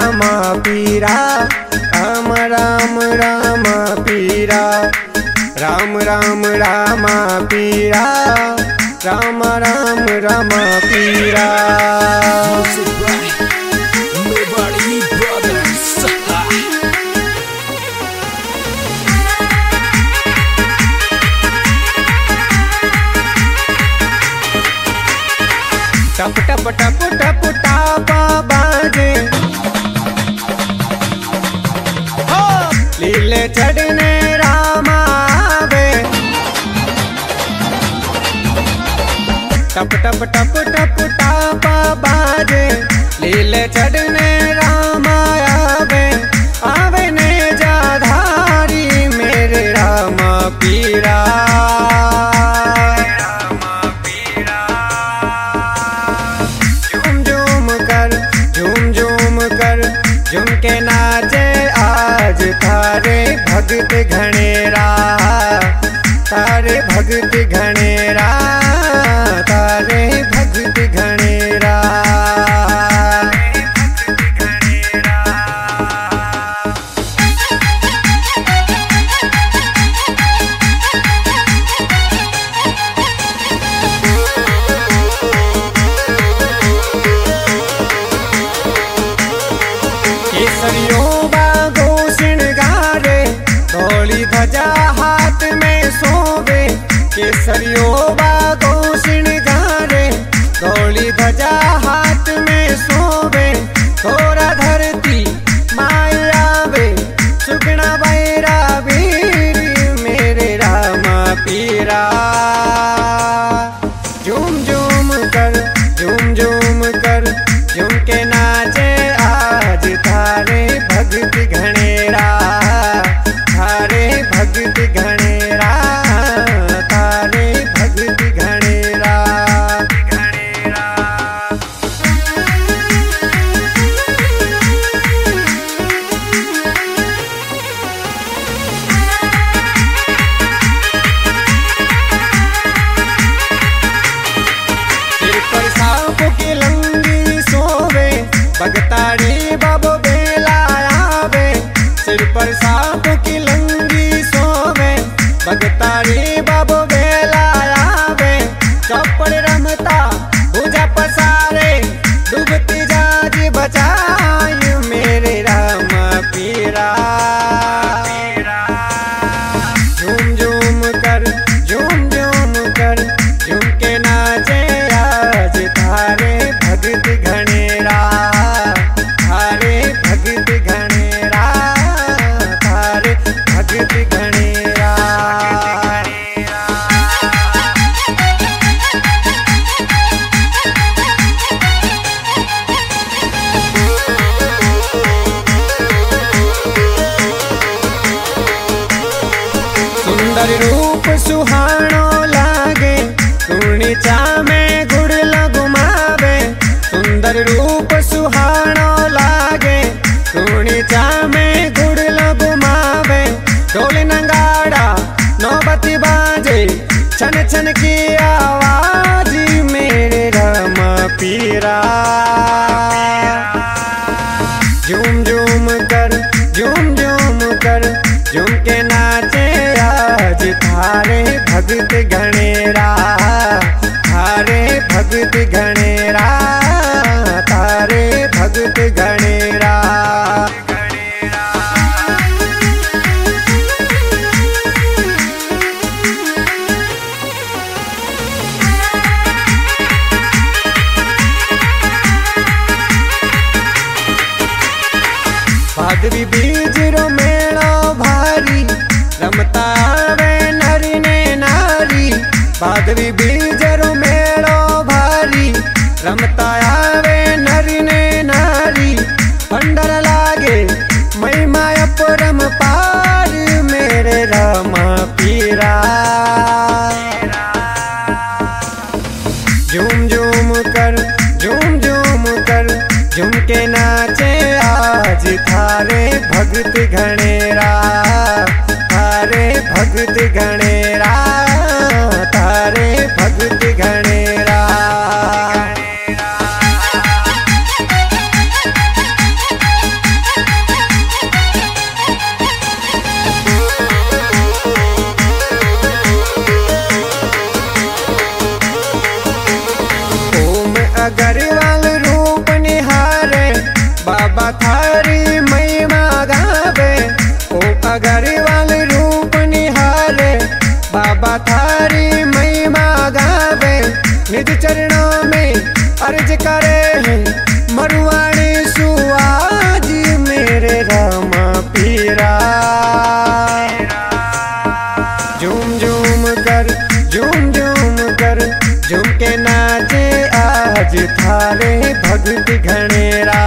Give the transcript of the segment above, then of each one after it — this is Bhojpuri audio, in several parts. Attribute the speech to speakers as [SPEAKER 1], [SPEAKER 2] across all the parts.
[SPEAKER 1] राम पीरा, राम राम राम पीरा, राम राम राम पीरा, राम राम राम पीरा। टप टप टप टप टापा बाजे, लीले चढ़ने राम आवे। टप टप टप टप टापा बाजे, लीले चढ़ने राम आवे। आवे ने जाधारी मेरे राम पीरा, झूम के नाचे आज थारे भगत घनेरा, तारे भगत घनेरा, तारे भगत घनेरा। केसरियों बागो श्रृंगारे, धौली ध्वजा हाथ में सोवे। केसरियों बागो श्रृंगारे, धौली ध्वजा हाथ में सोवे। थोड़ा धरती माई आवे, सुगना बैरा वीर मेरे राम पीरा। झूम झूम कर, झूम झूम कर, झूम के नाचे आज थारे भगत घनेरा, थारे भगत घनेरा, थारे भगत घनेरा। सिर पर सांप की लंगी सोवे, भगताड़ी बाबो बेला आवे। सिर पर सांप की लंगी सोवे, भगताड़ी बाबो बेला आवे। चौपड़ रमता भुजा पसारे, डूबती जाज बचाई मेरे राम पीरा। झूम झूम कर, झूम झूम कर, झूम के नाचे आज थारे भगत घनेरा, थारे भगत घनेरा, थारे भगत घनेरा। सुंदर रूप सुहानो लागे, पूर्णिचा में गुड़ लगुमावे। सुंदर रूप सुहानो लागे, पूर्णिचा में गुड़ लगुमावे। ढोल नगाड़ा नौबती बाजे, छन छन की आवाज मेरे राम पीरा। झूम झूम कर, झूम झूम कर, झूम के नाचे आज थारे भगत घनेरा, थारे भगत घनेरा, तारे भगत घनेरा। भादवी बीज रो मेलो भारी, रमता आवे नरी ने नारी। भादवी बीज रो मेलो भारी, रमता आवे नरी ने नारी। पंडर लागे महिमा अपरम पार मेरे राम पीरा। झूम झूम कर, झूम झूम कर, झूम के नाचे आज थारे भगत घनेरा, थारे भगत घनेरा, तारे भगत घनेरा। थारी महिमा गावे, ओ अग्रवाल रूप निहारे। बाबा थारी महिमा गावे, निज चरणों में अर्ज करे है। मरुआणी सुआजी मेरे रामा पीरा, झूम झूम कर झूम झूम कर झूम के नाचे आज थारे भक्ति घनेरा,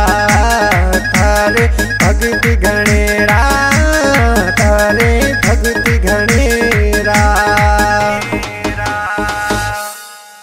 [SPEAKER 1] थारे भक्ति घनेरा, थारे भक्ति घनेरा।